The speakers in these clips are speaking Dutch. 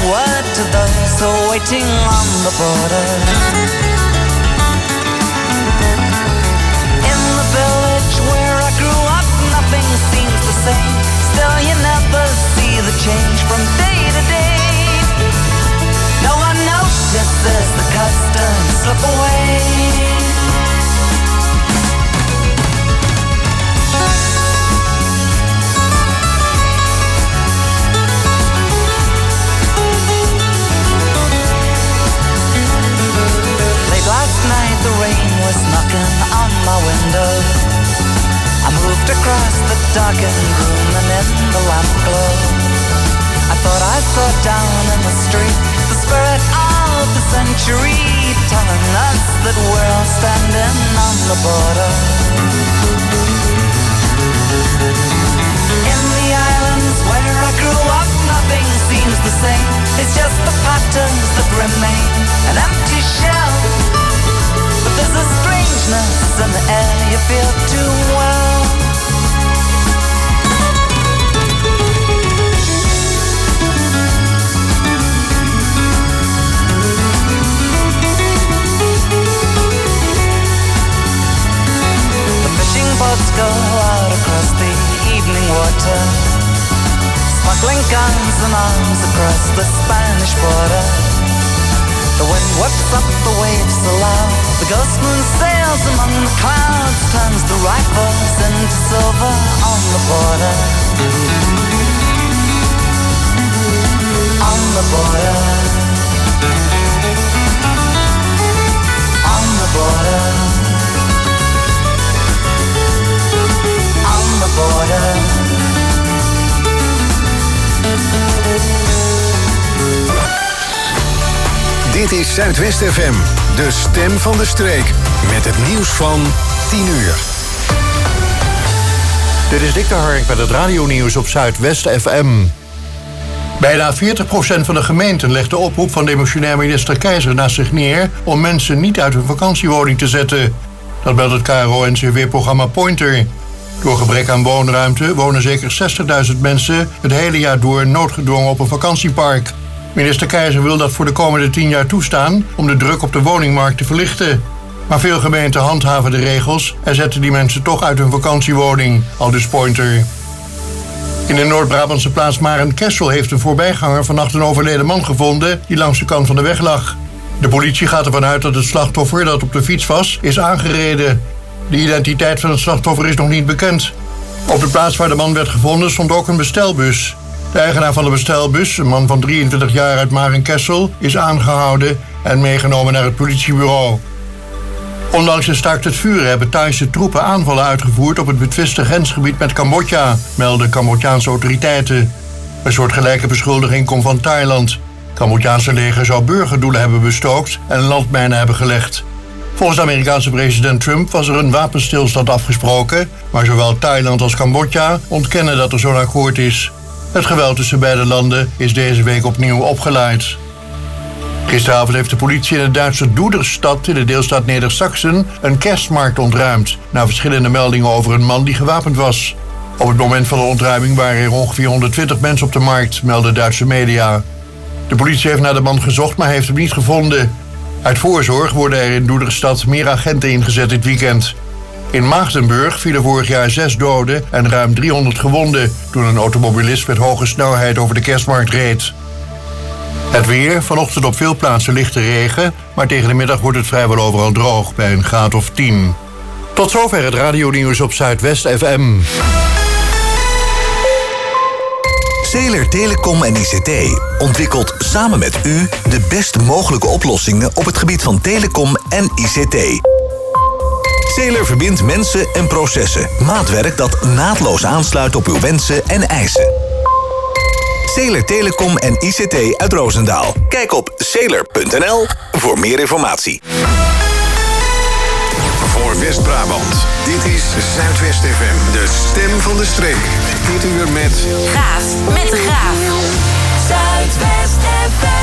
word to those who are waiting on the border. In the village where I grew up, nothing seems the same. Still you never see the change from day to day. No one notices the customs slip away. Last night the rain was knocking on my window. I moved across the darkened room and in the lamp glow I thought I saw down in the street the spirit of the century, telling us that we're all standing on the border. In the islands where I grew up, nothing seems the same. It's just the patterns that remain, an empty shell. But there's a strangeness in the air you feel too well. The fishing boats go out across the evening water, smuggling guns and arms across the Spanish border. The wind whips up the waves aloud, the ghost moon sails among the clouds, turns the rifles into silver on the border. On the border. On the border. On the border. Dit is Zuidwest FM, de stem van de streek. Met het nieuws van 10 uur. Dit is Dick de Hark met het radionieuws op Zuidwest FM. Bijna 40% van de gemeenten legt de oproep van demissionair minister Keizer naast zich neer om mensen niet uit hun vakantiewoning te zetten. Dat meldt het KRO-NCW-programma Pointer. Door gebrek aan woonruimte wonen zeker 60.000 mensen het hele jaar door noodgedwongen op een vakantiepark. Minister Keizer wil dat voor de komende 10 jaar toestaan om de druk op de woningmarkt te verlichten. Maar veel gemeenten handhaven de regels en zetten die mensen toch uit hun vakantiewoning, aldus Pointer. In de Noord-Brabantse plaats Maren-Kessel heeft een voorbijganger vannacht een overleden man gevonden die langs de kant van de weg lag. De politie gaat ervan uit dat het slachtoffer, dat op de fiets was, is aangereden. De identiteit van het slachtoffer is nog niet bekend. Op de plaats waar de man werd gevonden stond ook een bestelbus. De eigenaar van de bestelbus, een man van 23 jaar uit Maren-Kessel, is aangehouden en meegenomen naar het politiebureau. Ondanks een staakt het vuren hebben Thaise troepen aanvallen uitgevoerd op het betwiste grensgebied met Cambodja, melden Cambodjaanse autoriteiten. Een soortgelijke beschuldiging komt van Thailand. Het Cambodjaanse leger zou burgerdoelen hebben bestookt en landmijnen hebben gelegd. Volgens de Amerikaanse president Trump was er een wapenstilstand afgesproken, maar zowel Thailand als Cambodja ontkennen dat er zo'n akkoord is. Het geweld tussen beide landen is deze week opnieuw opgeleid. Gisteravond heeft de politie in de Duitse Duderstad in de deelstaat Neder-Saxen een kerstmarkt ontruimd, na verschillende meldingen over een man die gewapend was. Op het moment van de ontruiming waren er ongeveer 120 mensen op de markt, melden Duitse media. De politie heeft naar de man gezocht, maar heeft hem niet gevonden. Uit voorzorg worden er in Duderstad meer agenten ingezet dit weekend. In Maagdenburg vielen vorig jaar 6 doden en ruim 300 gewonden toen een automobilist met hoge snelheid over de kerstmarkt reed. Het weer, vanochtend op veel plaatsen lichte regen, maar tegen de middag wordt het vrijwel overal droog bij een graad of 10. Tot zover het radionieuws op Zuidwest FM. Zeeler Telecom en ICT ontwikkelt samen met u de best mogelijke oplossingen op het gebied van telecom en ICT. Zeeler verbindt mensen en processen. Maatwerk dat naadloos aansluit op uw wensen en eisen. Zeeler Telecom en ICT uit Roosendaal. Kijk op zeeler.nl voor meer informatie. Voor West-Brabant, dit is Zuidwest FM, de stem van de streek. Dit uur met... Gaaf met de Graaf. Zuidwest FM.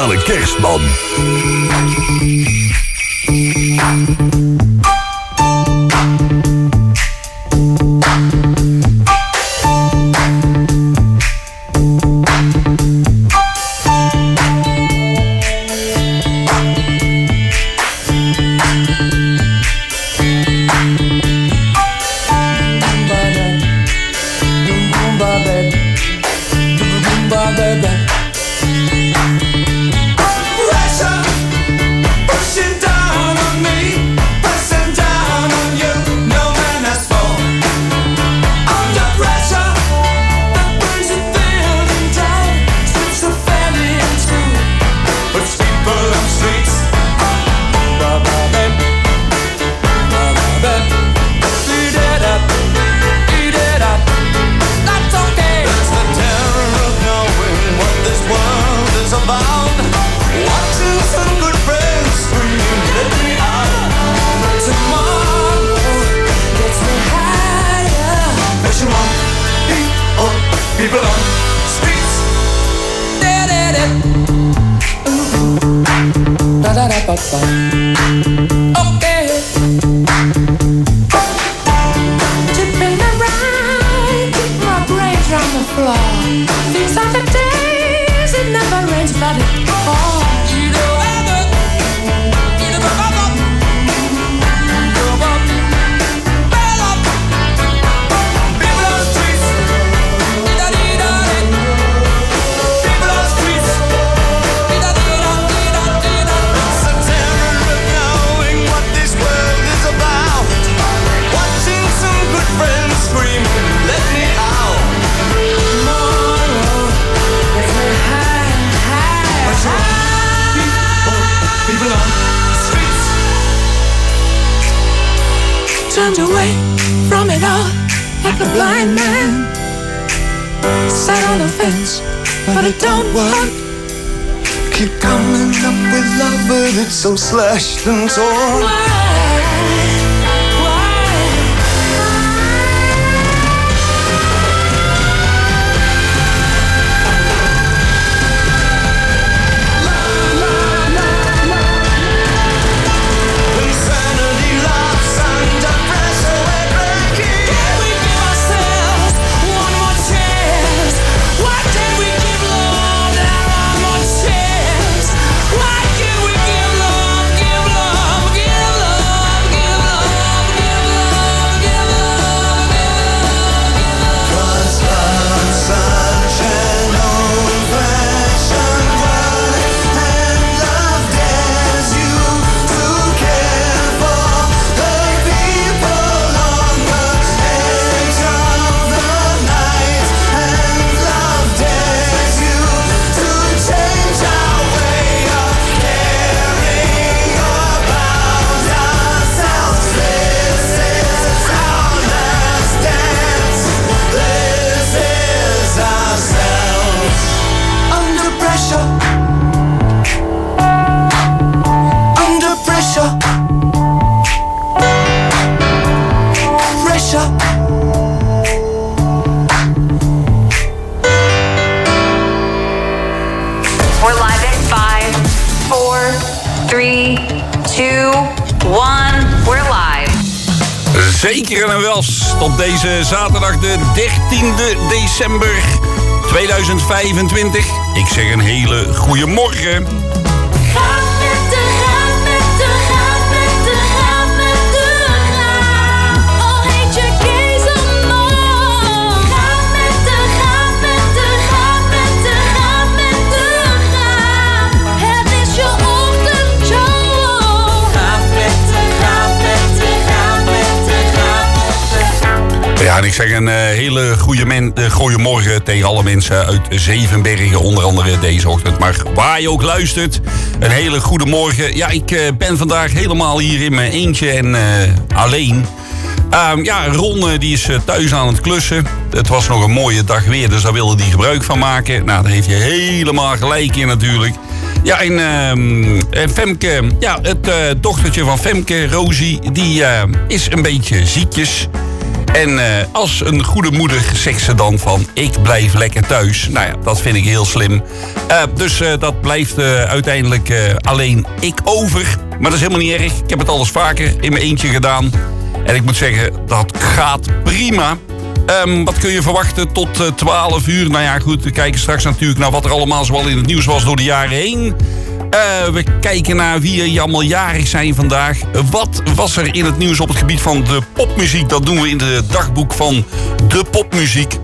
ideale kerstman. Turned away from it all like a blind man. Sat on the fence, but it don't work. Keep coming up with love, but it's so slashed and torn. Zeker en wels op deze zaterdag de 13e december 2025. Ik zeg een hele goede morgen. Ja, en ik zeg een hele goede morgen tegen alle mensen uit Zevenbergen, onder andere deze ochtend. Maar waar je ook luistert, een hele goede morgen. Ja, ik ben vandaag helemaal hier in mijn eentje en alleen. Ja, Ron die is thuis aan het klussen. Het was nog een mooie dag weer, dus daar wilde hij gebruik van maken. Nou, daar heeft hij helemaal gelijk in natuurlijk. Ja, en Femke, ja, het dochtertje van Femke, Rosie, die is een beetje ziekjes. En als een goede moeder zegt ze dan van... ik blijf lekker thuis. Nou ja, dat vind ik heel slim. Dus dat blijft uiteindelijk alleen ik over. Maar dat is helemaal niet erg. Ik heb het alles vaker in mijn eentje gedaan. En ik moet zeggen, dat gaat prima. Wat kun je verwachten tot 12 uur? Nou ja, goed, we kijken straks natuurlijk naar wat er allemaal zoal in het nieuws was door de jaren heen. We kijken naar wie allemaal jarig zijn vandaag. Wat was er in het nieuws op het gebied van de popmuziek? Dat doen we in het dagboek van de popmuziek.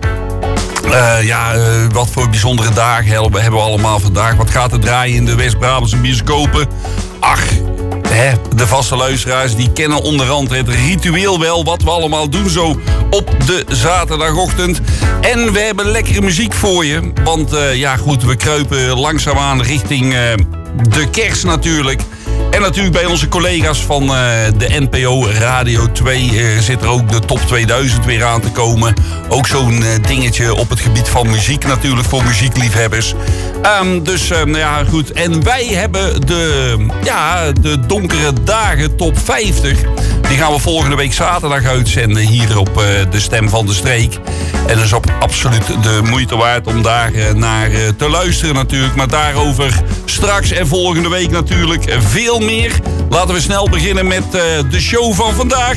Wat voor bijzondere dagen hebben we allemaal vandaag? Wat gaat er draaien in de West-Brabantse bioscopen? Ach, de vaste luisteraars die kennen onderhand het ritueel wel... wat we allemaal doen zo op de zaterdagochtend. En we hebben lekkere muziek voor je. Want we kruipen langzaamaan richting de kerst natuurlijk. En natuurlijk bij onze collega's van de NPO Radio 2 zit er ook de Top 2000 weer aan te komen. Ook zo'n dingetje op het gebied van muziek natuurlijk voor muziekliefhebbers. Goed. En wij hebben de Donkere Dagen Top 50. Die gaan we volgende week zaterdag uitzenden hier op de Stem van de Streek. En dat is absoluut de moeite waard om daar naar te luisteren natuurlijk. Maar daarover straks en volgende week natuurlijk veel meer. Laten we snel beginnen met de show van vandaag.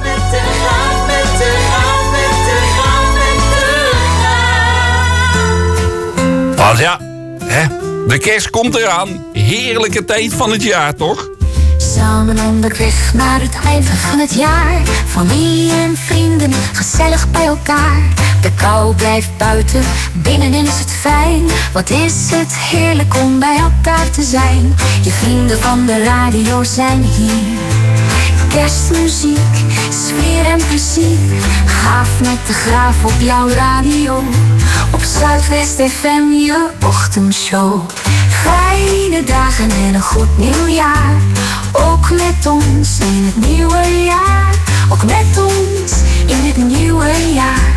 Want ja, de kerst komt eraan. Heerlijke tijd van het jaar, toch? Samen onderweg naar het einde van het jaar. Familie en vrienden, gezellig bij elkaar. De kou blijft buiten, binnenin is het fijn. Wat is het heerlijk om bij elkaar te zijn. Je vrienden van de radio zijn hier. Kerstmuziek, sfeer en plezier. Gaaf met de Graaf op jouw radio. Op Zuidwest FM je ochtendshow. Fijne dagen en een goed nieuwjaar. Ook met ons in het nieuwe jaar. Ook met ons in het nieuwe jaar.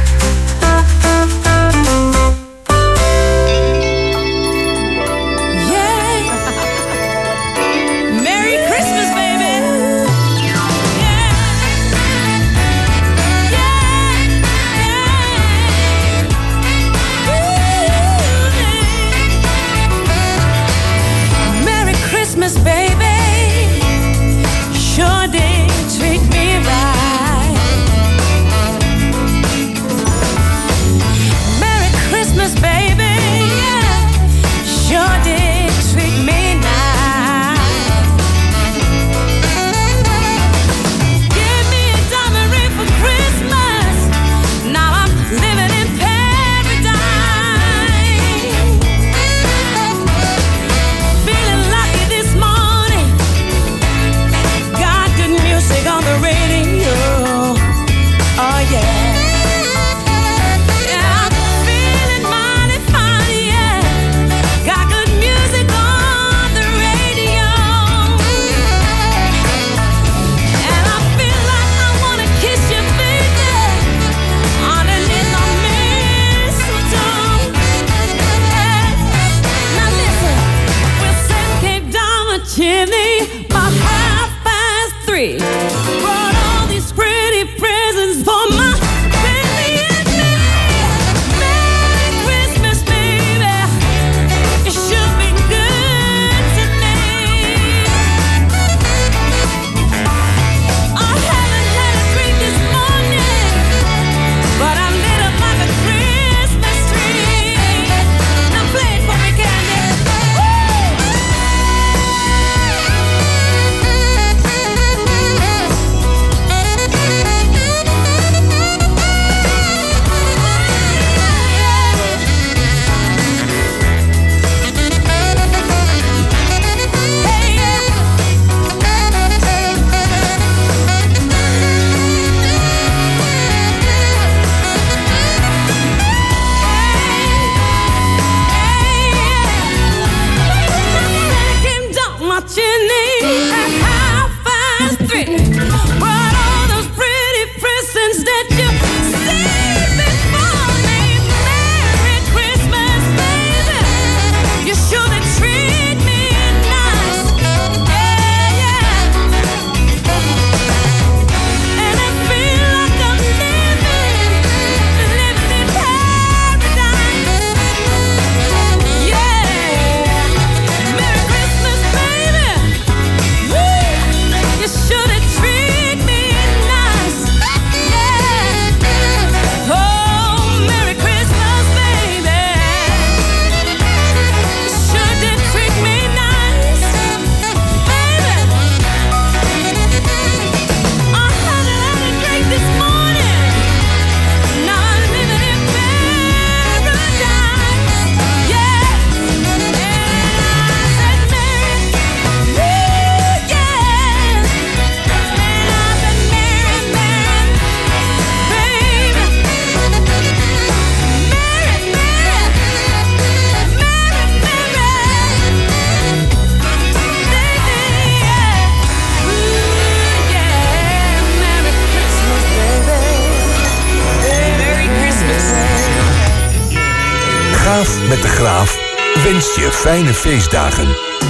met de Graaf wenst je fijne feestdagen.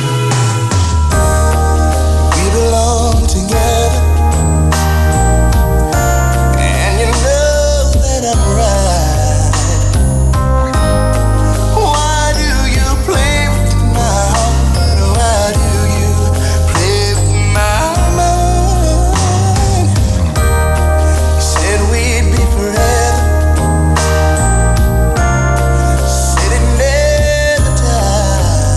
We belong together, and you know that I'm right. Why do you play with my heart? Why do you play with my mind? You said we'd be forever, said it never died.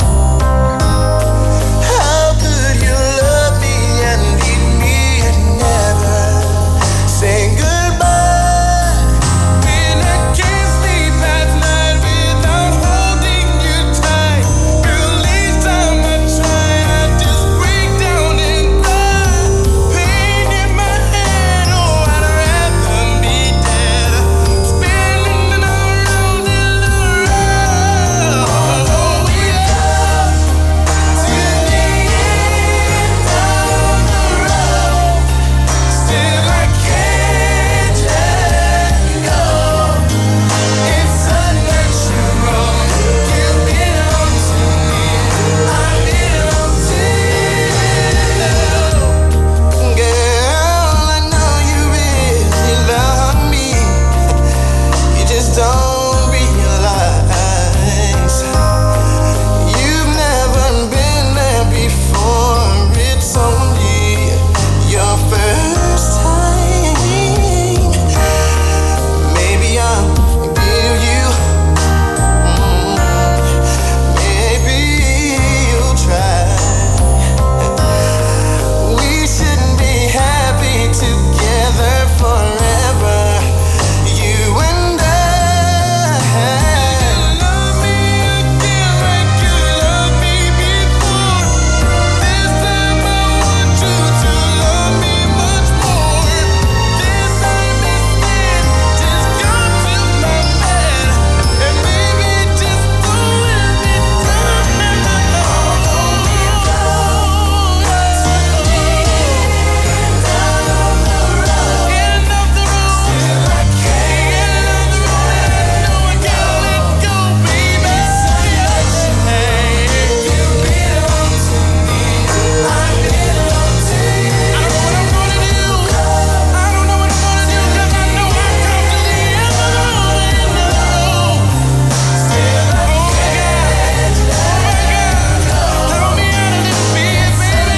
How could you love me and leave me and never say goodbye? When I can't sleep at night without holding you tight, girl, each time I try, I just break down and cry. Pain in my head, oh, I'd rather be dead, spinning around in the road. We come to the end of the road, still I can't let go. It's unnatural. You belong to me, I belong to you. Girl, I know you really love me, you just don't realize. You've never been there before, it's only your first time. Maybe I'll forgive you, maybe you'll try. We shouldn't be happy together forever, you and I. Love me again like you loved me before. This time I want you to love me much more. This time instead, just come to my bed and maybe just do every time. End of the road, still I can't let go, baby. You belong to me, I belong to you. I don't know what I'm gonna do. I don't know what I'm gonna do, 'cause I know I come to the end of the road. Still I can't let go. Throw me out of this bed, baby.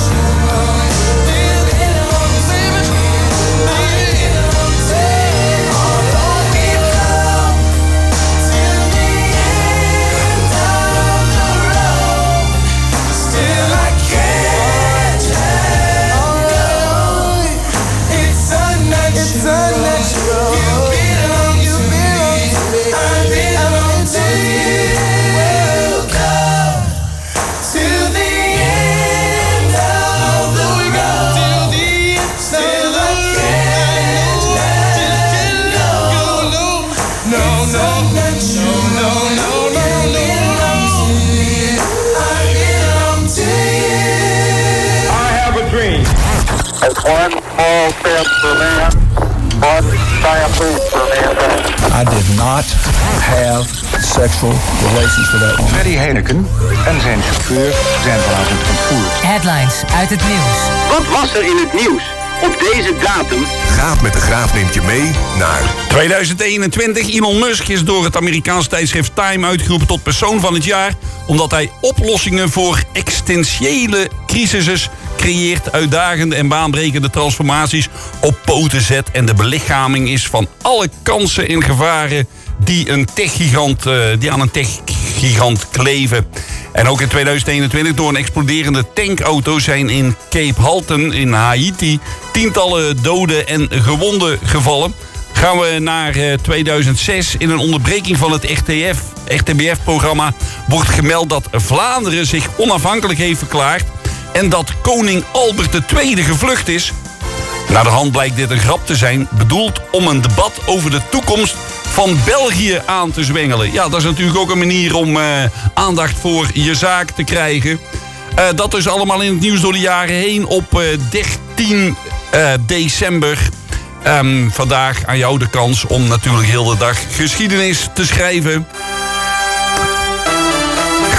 You belong to me, baby. Although we've come to the end of the road, still I can't let go. It's unnatural. You belong to me, I belong to you. Welcome to the end of the road. Still I can't let go. No, no, no, no, no, no, no. I belong to you. I have a dream. It's one small step for man, one giant leap for mankind. I did not have sexual relations with that woman. Freddy Heineken en zijn chauffeur zijn vanavond ontvoerd. Headlines uit het nieuws. Wat was er in het nieuws op deze datum? Gaaf met de Graaf neemt je mee naar 2021. Elon Musk is door het Amerikaanse tijdschrift Time uitgeroepen tot persoon van het jaar, omdat hij oplossingen voor existentiële crisissen creëert, uitdagende en baanbrekende transformaties op poten zet en de belichaming is van alle kansen en gevaren die aan een techgigant kleven. En ook in 2021 door een exploderende tankauto zijn in Cape Halton in Haiti tientallen doden en gewonden gevallen. Gaan we naar 2006. In een onderbreking van het RTBF-programma wordt gemeld dat Vlaanderen zich onafhankelijk heeft verklaard en dat koning Albert II gevlucht is. Naar de hand blijkt dit een grap te zijn, bedoeld om een debat over de toekomst van België aan te zwengelen. Ja, dat is natuurlijk ook een manier om aandacht voor je zaak te krijgen. Dat is allemaal in het nieuws door de jaren heen op 13 december. Vandaag aan jou de kans om natuurlijk heel de dag geschiedenis te schrijven.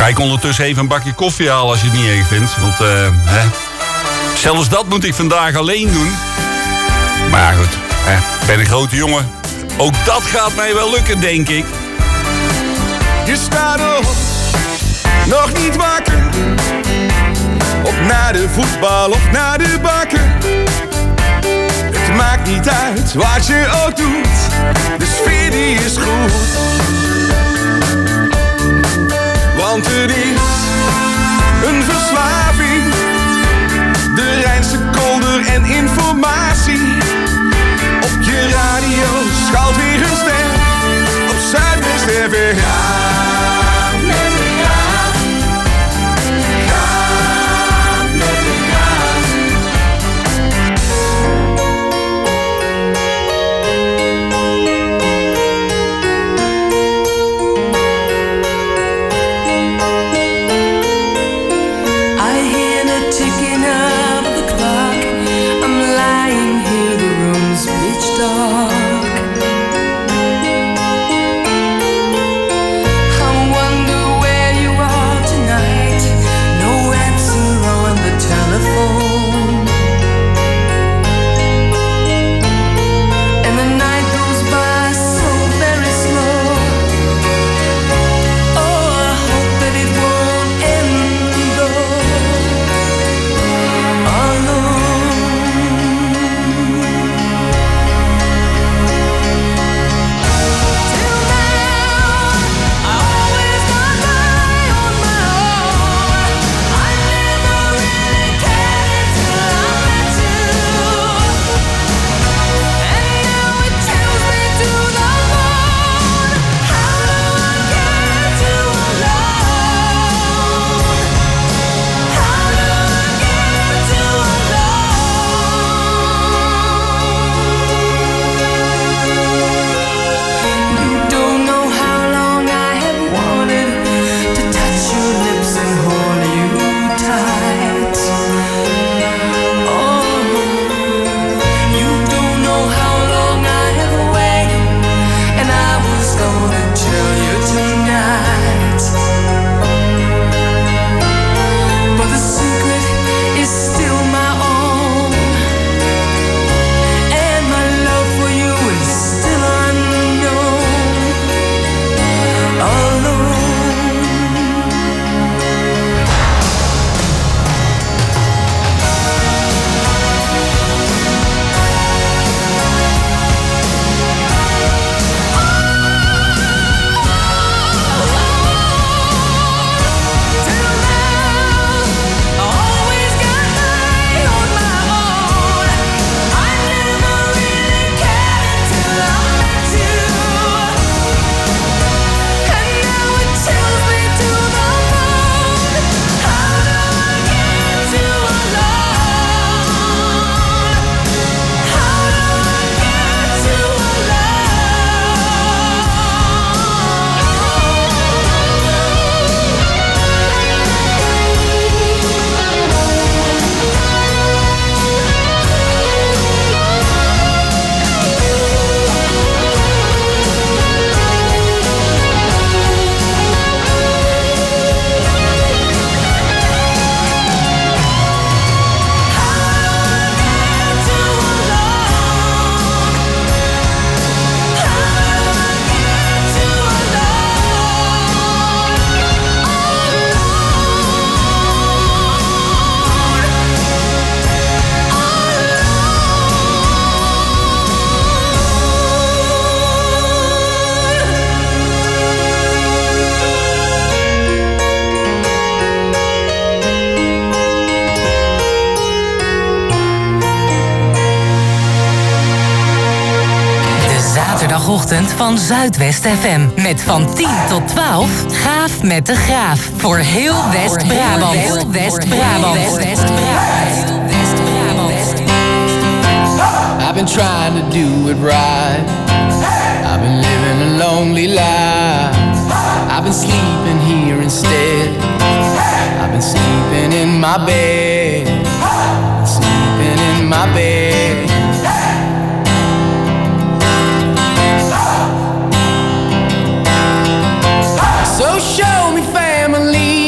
ga ik ondertussen even een bakje koffie halen als je het niet erg vindt. Want zelfs dat moet ik vandaag alleen doen. Maar ja, goed, ik ben een grote jongen. Ook dat gaat mij wel lukken, denk ik. Je staat op, nog niet wakker. Op naar de voetbal of naar de bakker. Het maakt niet uit wat je ook doet. De sfeer die is goed. Want het is een verslaving. De Rijnse kolder en informatie. Op je radio schuilt weer een ster. Op Zuidwest FM. Zaterdagochtend van Zuidwest FM. Met van 10 tot 12 Gaaf met de Graaf. Voor heel West-Brabant. Heel West-Brabant. I've been trying to do it right. I've been living a lonely life. I've been sleeping here instead. I've been sleeping in my bed. Sleeping in my bed. So show me family.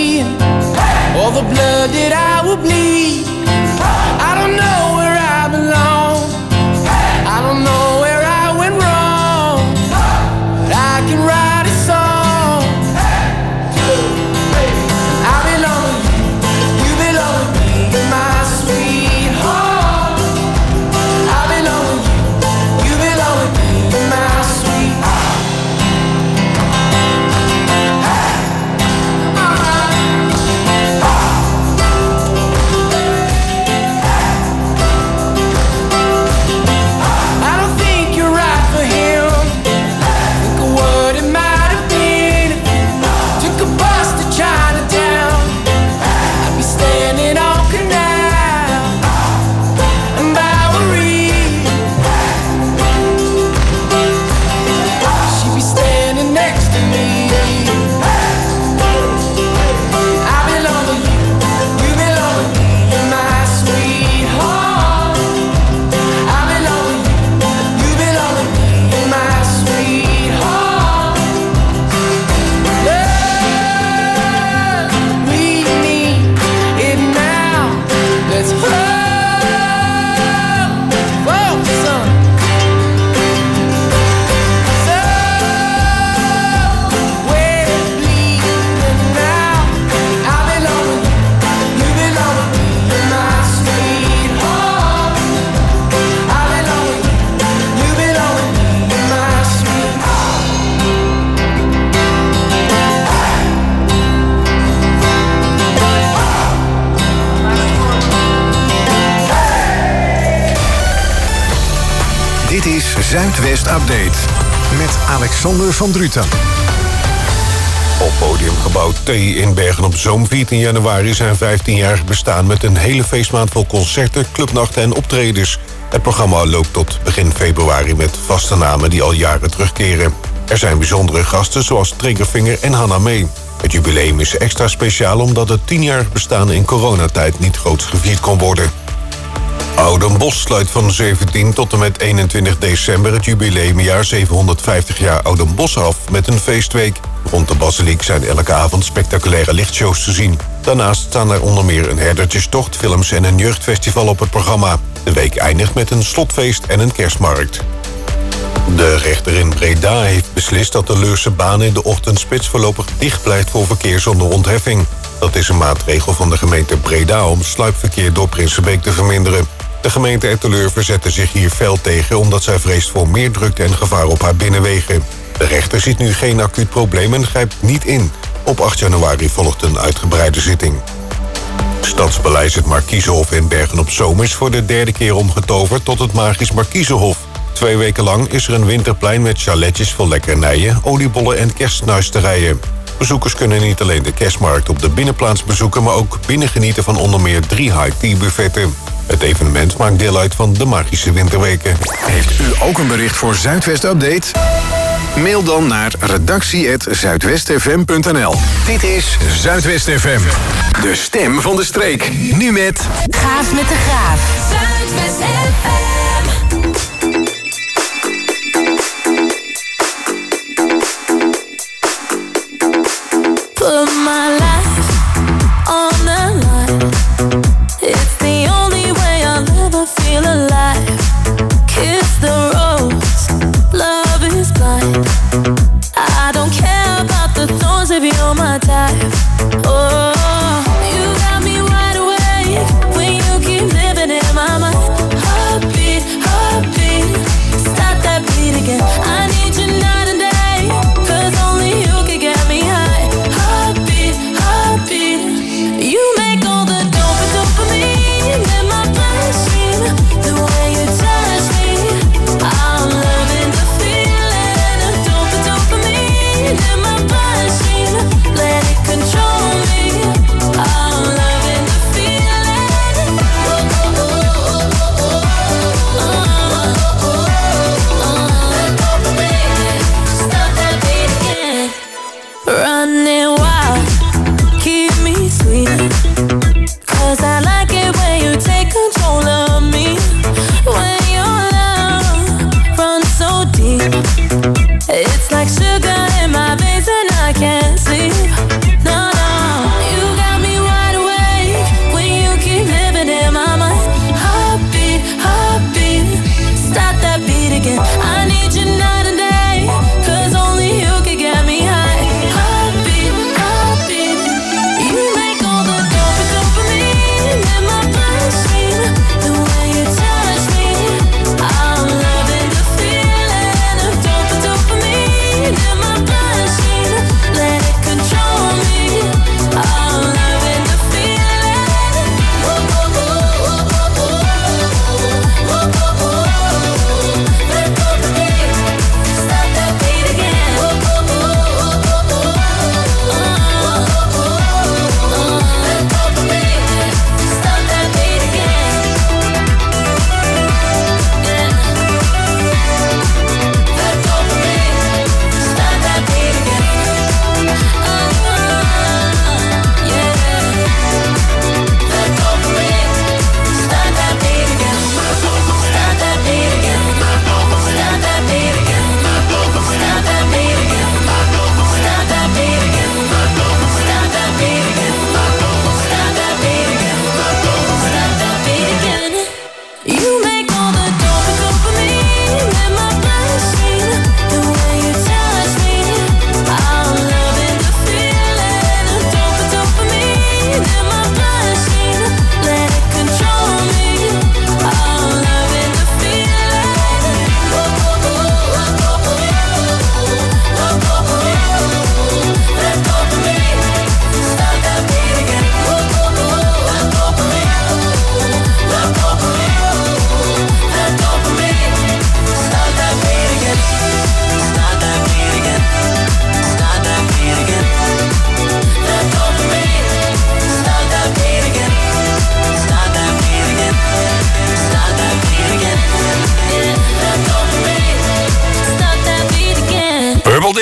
Dit is Zuidwest Update met Alexander van Druten. Op podiumgebouw T in Bergen-op-Zoom 14 januari zijn 15-jarig bestaan met een hele feestmaand vol concerten, clubnachten en optredens. Het programma loopt tot begin februari met vaste namen die al jaren terugkeren. Er zijn bijzondere gasten zoals Triggerfinger en Hannah May. Het jubileum is extra speciaal omdat het 10-jarig bestaan in coronatijd niet groots gevierd kon worden. Oudenbosch sluit van 17 tot en met 21 december het jubileumjaar 750 jaar Oudenbosch af met een feestweek. Rond de basiliek zijn elke avond spectaculaire lichtshows te zien. Daarnaast staan er onder meer een herdertjestocht, films en een jeugdfestival op het programma. De week eindigt met een slotfeest en een kerstmarkt. De rechter in Breda heeft beslist dat de Leurse baan in de ochtendspits voorlopig dicht blijft voor verkeer zonder ontheffing. Dat is een maatregel van de gemeente Breda om sluipverkeer door Prinsenbeek te verminderen. De gemeente Etteleur verzette zich hier fel tegen omdat zij vreest voor meer drukte en gevaar op haar binnenwegen. De rechter ziet nu geen acuut probleem en grijpt niet in. Op 8 januari volgt een uitgebreide zitting. Stadspaleis het Markiezenhof in Bergen-op-Zoom is voor de derde keer omgetoverd tot het Magisch Markiezenhof. 2 weken lang is er een winterplein met chaletjes vol lekkernijen, oliebollen en kerstsnuisterijen. Bezoekers kunnen niet alleen de kerstmarkt op de binnenplaats bezoeken, maar ook binnengenieten van onder meer 3 high-tea buffetten. Het evenement maakt deel uit van de Magische Winterweken. Heeft u ook een bericht voor Zuidwest Update? Mail dan naar redactie@zuidwestfm.nl. Dit is Zuidwest FM, de stem van de streek. Nu met Gaaf met de Graaf. Zuidwest FM. Put my life on the line. It's the only way I'll ever feel alive. Kiss the rose, love is blind. I don't care about the thorns if you're my type. Oh, you got me wide awake when you keep living in my mind. Heartbeat, heartbeat, stop that beat again. I need you night and day, 'cause only you can get me high. Heartbeat, heartbeat.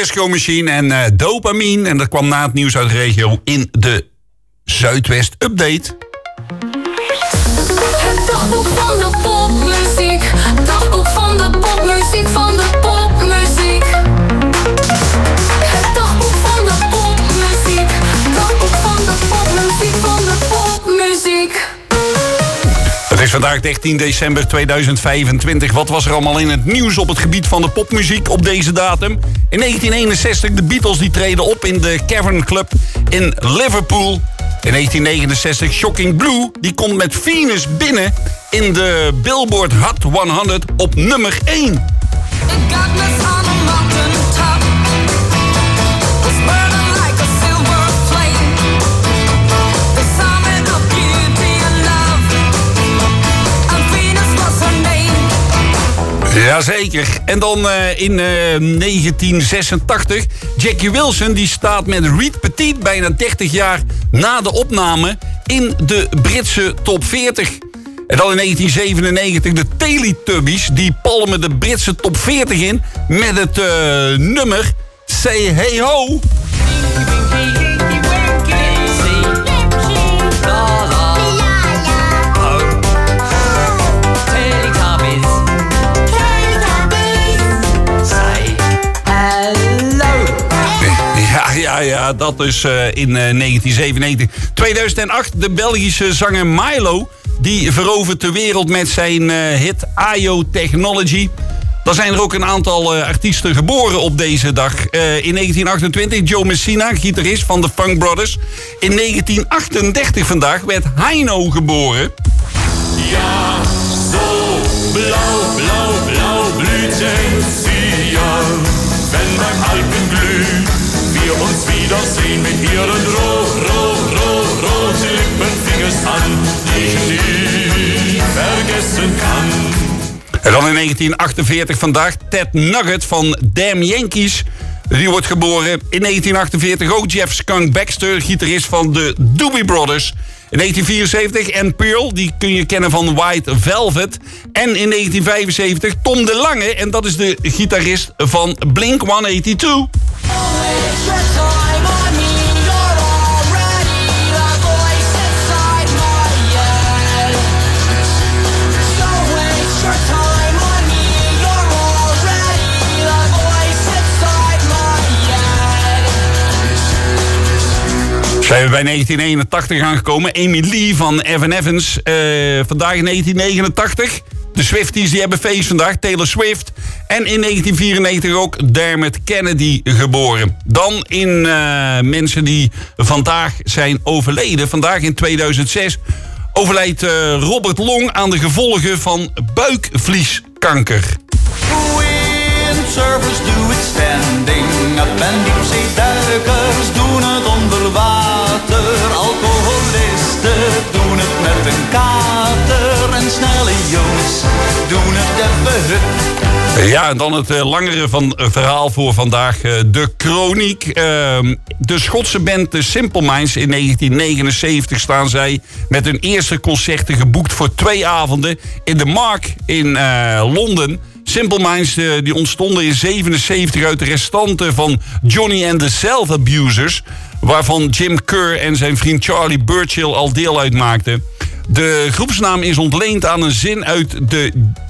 Disco Machine en Dopamine. En dat kwam na het nieuws uit de regio in de Zuidwest Update. Het dagboek van de popmuziek. Het dagboek van de popmuziek, van de popmuziek. Het dagboek van de popmuziek. Het dagboek van de popmuziek, van de popmuziek. Het is vandaag 13 december 2025. Wat was er allemaal in het nieuws op het gebied van de popmuziek op deze datum? In 1961, de Beatles die treden op in de Cavern Club in Liverpool. In 1969, Shocking Blue, die komt met Venus binnen in de Billboard Hot 100 op nummer 1. Jazeker. En dan in 1986, Jackie Wilson die staat met Reed Petit bijna 30 jaar na de opname in de Britse top 40. En dan in 1997 de Teletubbies die palmen de Britse top 40 in met het nummer Say Hey Ho. Ja, dat is in 1997. 2008, de Belgische zanger Milo, die verovert de wereld met zijn hit IO Technology. Dan zijn er ook een aantal artiesten geboren op deze dag. In 1928 Joe Messina, gitarist van de Funk Brothers. In 1938 vandaag werd Heino geboren. Ja, zo blauw, blauw, blauw blüht ein Sion, wenn beim Alpenglüh wir uns wiedersehen mit ihren rote Lippenfingers an, die ich nie vergessen kann. En dan in 1948 vandaag Ted Nugget van Damn Yankees. Die wordt geboren. In 1948 ook Jeff Skunk Baxter, gitarist van de Doobie Brothers. In 1974 Ann Pearl, die kun je kennen van White Velvet. En in 1975 Tom DeLange, en dat is de gitarist van Blink-182. Zijn we bij 1981 aangekomen. Amy Lee van Evan Evans. Vandaag in 1989. De Swifties die hebben feest vandaag. Taylor Swift. En in 1994 ook Dermot Kennedy geboren. Dan in mensen die vandaag zijn overleden. Vandaag in 2006 overlijdt Robert Long aan de gevolgen van buikvlieskanker. Surfers do it standing up and deep sea duikers doen het onder water. Alcoholisten doen het met een kater en snelle jongens doen het even hup. Ja, en dan het langere verhaal voor vandaag. De chroniek. De Schotse band The Simple Minds. In 1979 staan zij met hun eerste concerten geboekt voor 2 avonden in de Mark in Londen. Simple Minds die ontstonden in 1977 uit de restanten van Johnny and the Self-Abusers, waarvan Jim Kerr en zijn vriend Charlie Burchill al deel uitmaakten. De groepsnaam is ontleend aan een zin uit de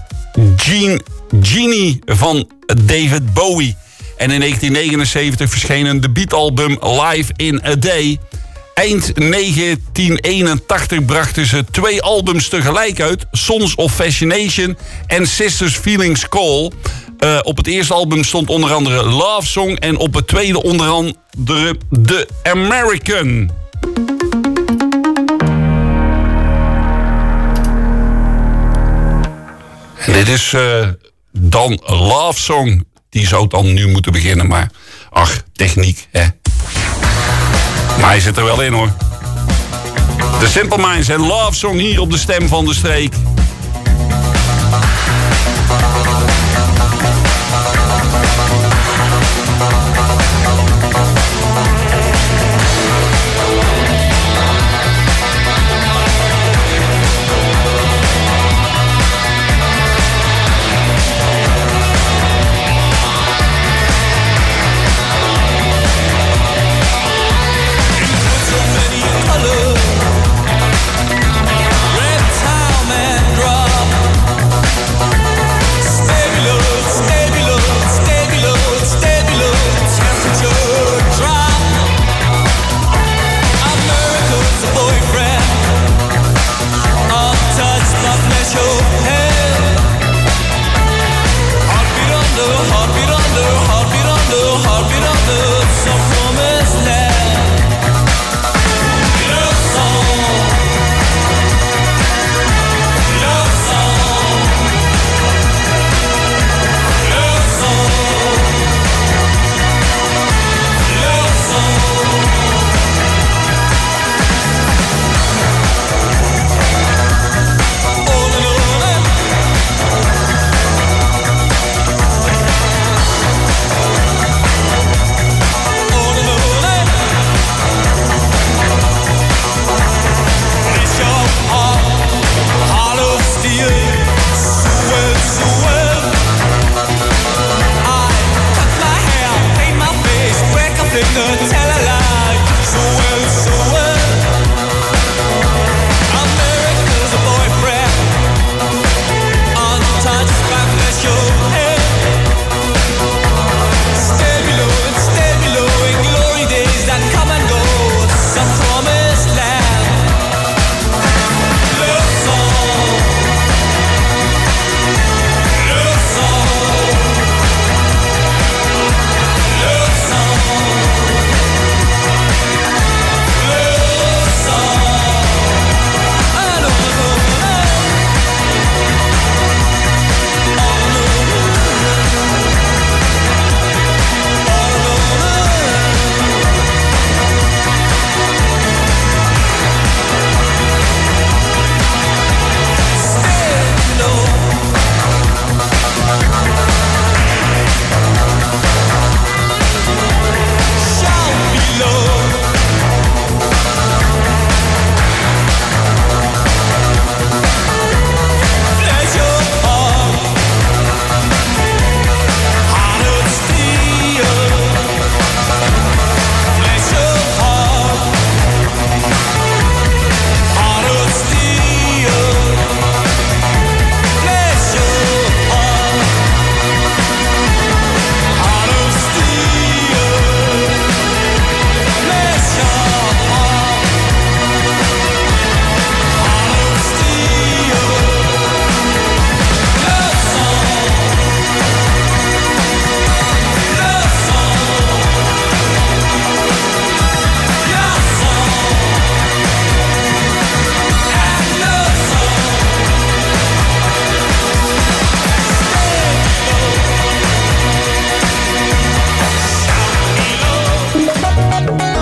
Genie van David Bowie. En in 1979 verscheen een debuutalbum Live in a Day. Eind 1981 brachten ze 2 albums tegelijk uit. Sons of Fascination en Sisters Feelings Call. Op het eerste album stond onder andere Love Song. En op het tweede onder andere The American. En dit is dan Love Song. Die zou dan nu moeten beginnen, maar ach, techniek, hè. Maar hij zit er wel in, hoor. The Simple Minds en Love Song hier op de Stem van de Streek.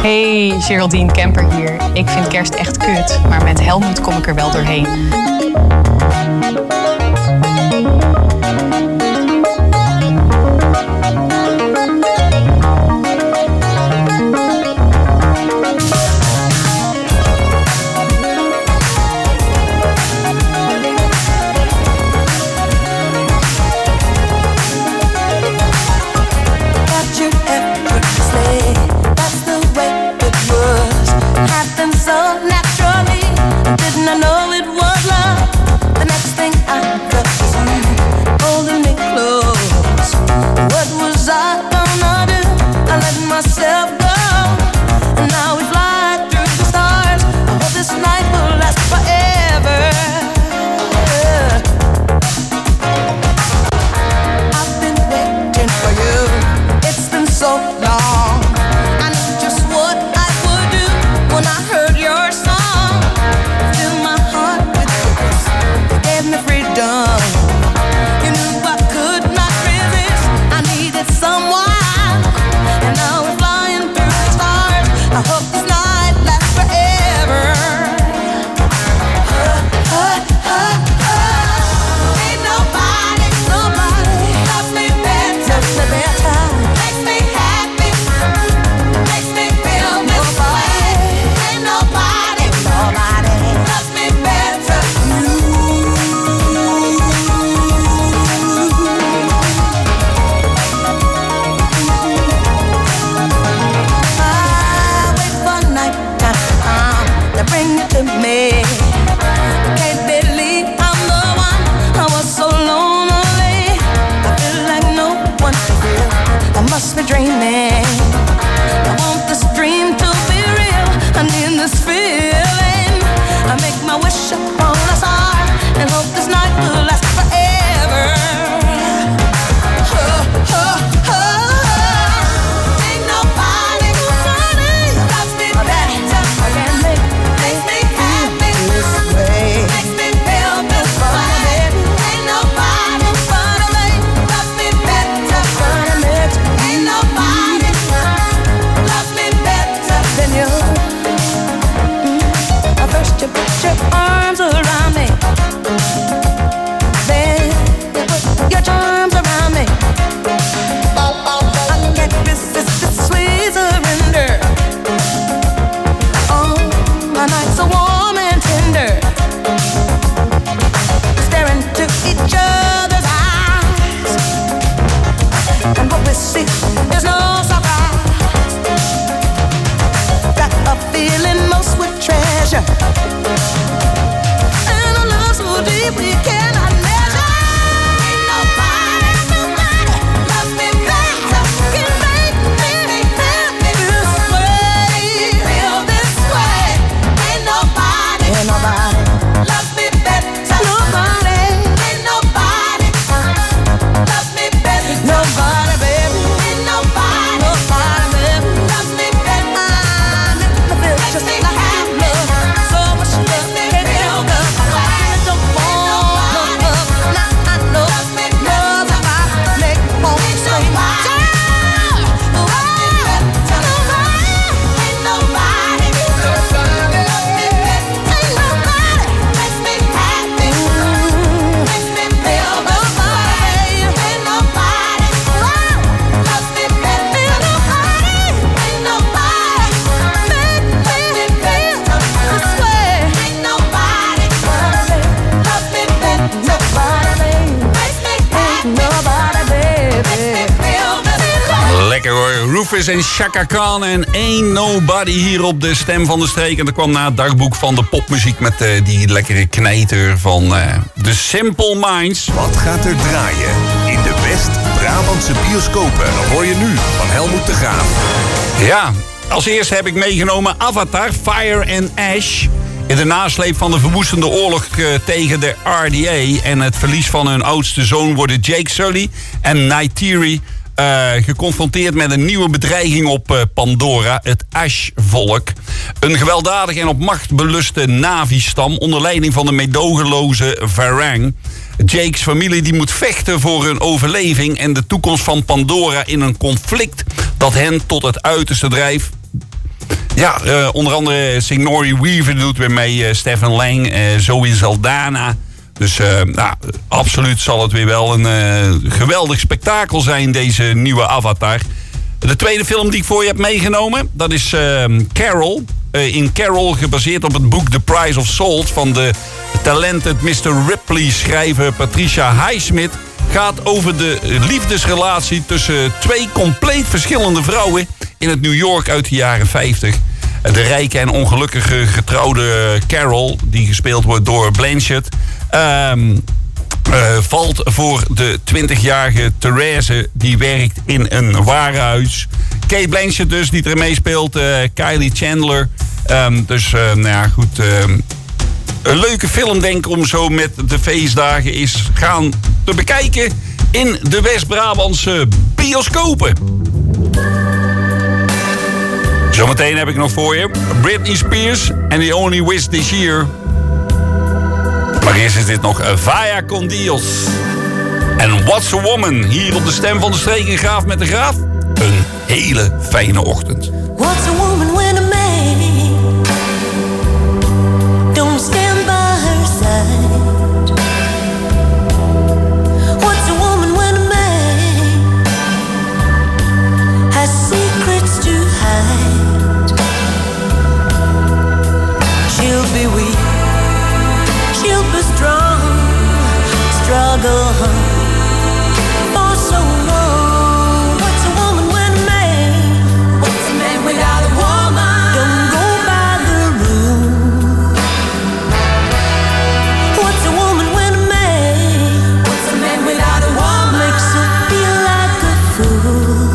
Hey, Geraldine Kemper hier. Ik vind kerst echt kut, maar met Helmut kom ik er wel doorheen. Rufus en Chaka Khan en Ain't Nobody hier op de Stem van de Streek. En dat kwam na het dagboek van de popmuziek met die lekkere knijter van The Simple Minds. Wat gaat er draaien in de West-Brabantse bioscopen? Dat hoor je nu van Helmut de Graaf. Ja, als eerste heb ik meegenomen Avatar, Fire and Ash. In de nasleep van de verwoestende oorlog tegen de RDA en het verlies van hun oudste zoon worden Jake Sully en Neytiri geconfronteerd met een nieuwe bedreiging op Pandora, het Ash-volk. Een gewelddadige en op macht beluste Navi-stam onder leiding van de meedogenloze Varang. Jake's familie die moet vechten voor hun overleving en de toekomst van Pandora in een conflict dat hen tot het uiterste drijft. Ja, onder andere Sigourney Weaver doet weer mee. Stephen Lang, Zoe Saldana. Dus absoluut zal het weer wel een geweldig spektakel zijn, deze nieuwe Avatar. De tweede film die ik voor je heb meegenomen, dat is Carol. In Carol, gebaseerd op het boek The Price of Salt van de talented Mr. Ripley-schrijver Patricia Highsmith, gaat over de liefdesrelatie tussen twee compleet verschillende vrouwen in het New York uit de jaren 50. De rijke en ongelukkige getrouwde Carol, die gespeeld wordt door Blanchett, valt voor de 20-jarige Therese, die werkt in een warenhuis. Kate Blanchett dus, die erin meespeelt. Kylie Chandler. Een leuke film, denk ik, om zo met de feestdagen eens gaan te bekijken in de West-Brabantse bioscopen. Zometeen heb ik nog voor je Britney Spears en The Only Wish This Year. Maar eerst is dit nog Vaya con Dios. En What's a Woman, hier op de Stem van de Streek in Graaf met de Graaf. Een hele fijne ochtend. What's a woman when a man don't stand by her side? What's a woman when a man has secrets to hide? She'll be weak, she'll be strong, struggle for so long. What's a woman when a man? What's a man without a woman? Don't go by the rules. What's a woman when a man? What's a man without a woman? Makes her feel like a fool.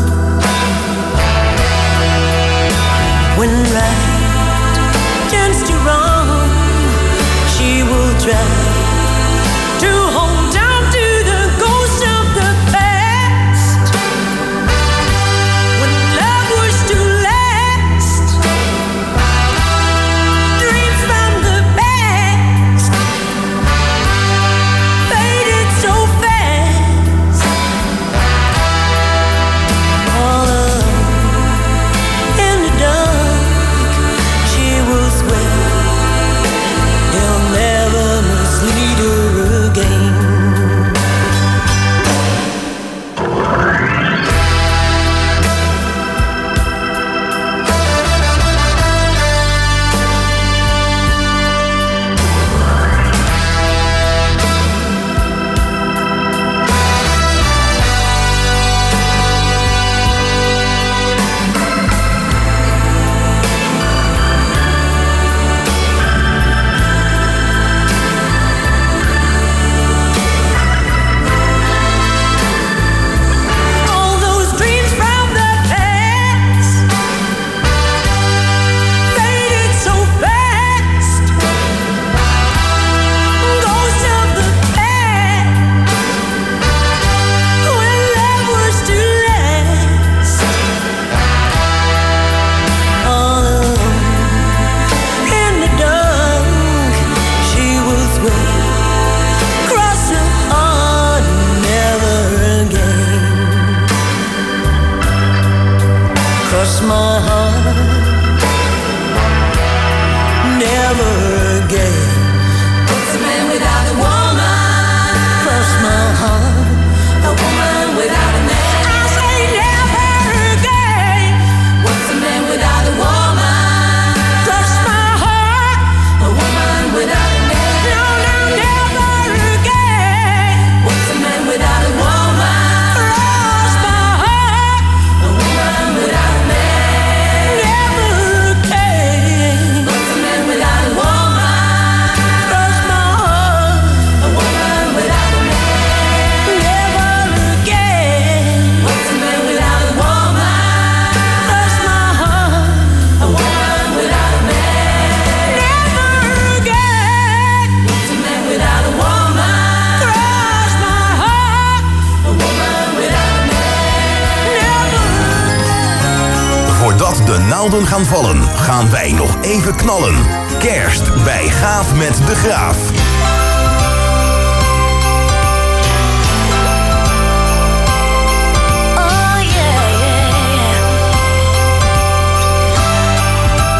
When right turns to wrong, she will try to hold on to the ghost of the past. When love was to last, dreams from the past faded so fast. All alone in the dark, she will swear he'll never mislead her again. All those dreams from the past faded so fast. Ghost of the past, when love was to last. All alone in the dark, she will swear, cross her heart, never again. Cross my heart, never again. What's a man without a woman? Cross my heart, a woman without a man. I say never again. What's a man without a woman? Cross my heart, a woman without a man. No, no, never again. What's a man without a woman? Cross my heart, a woman without a man. Never again. What's a man without a woman? Cross my heart, a woman without a man. Never again. What's a man without a woman? Cross my heart, a woman without a man. Never again. What's a man without a woman? Cross my heart, a woman without a man. Never. Voordat de naalden gaan vallen, gaan wij nog even knallen. Kerst bij Gaaf met de Graaf. Oh yeah, yeah, yeah.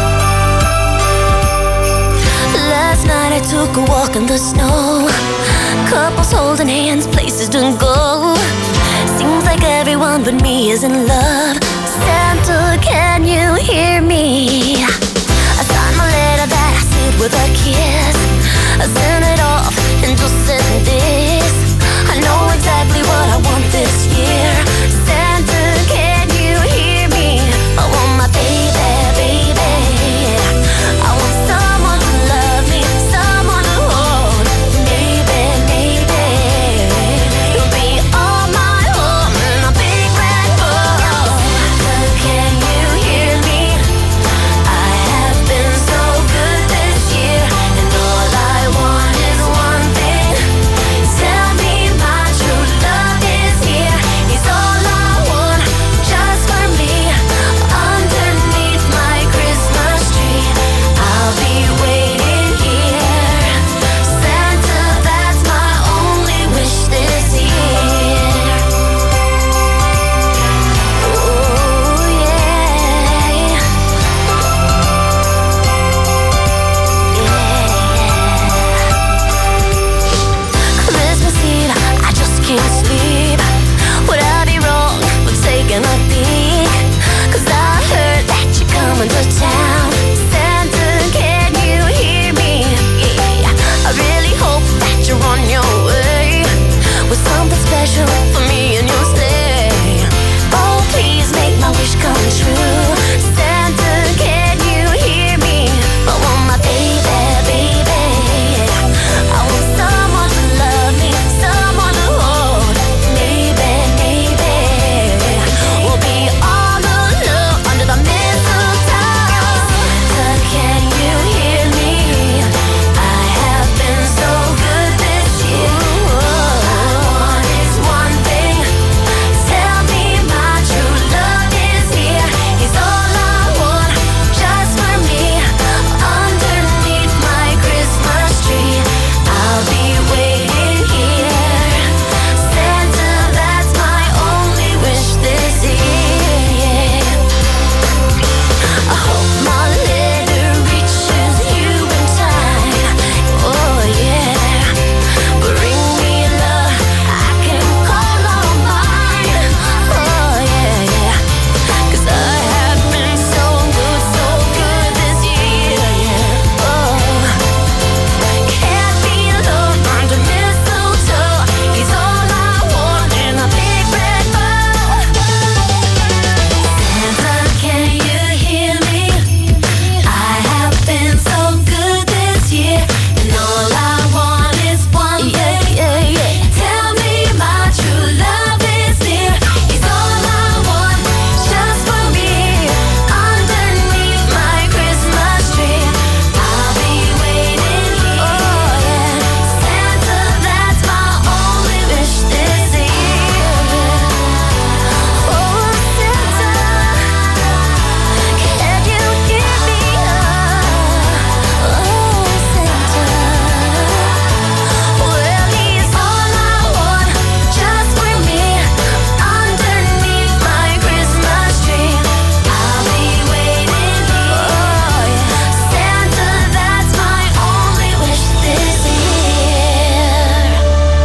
in the snow. Couples holding hands, places to go. Seems like everyone but me is in love. Santa, can you hear me? I signed my letter that I sealed with a kiss. I sent it off and just said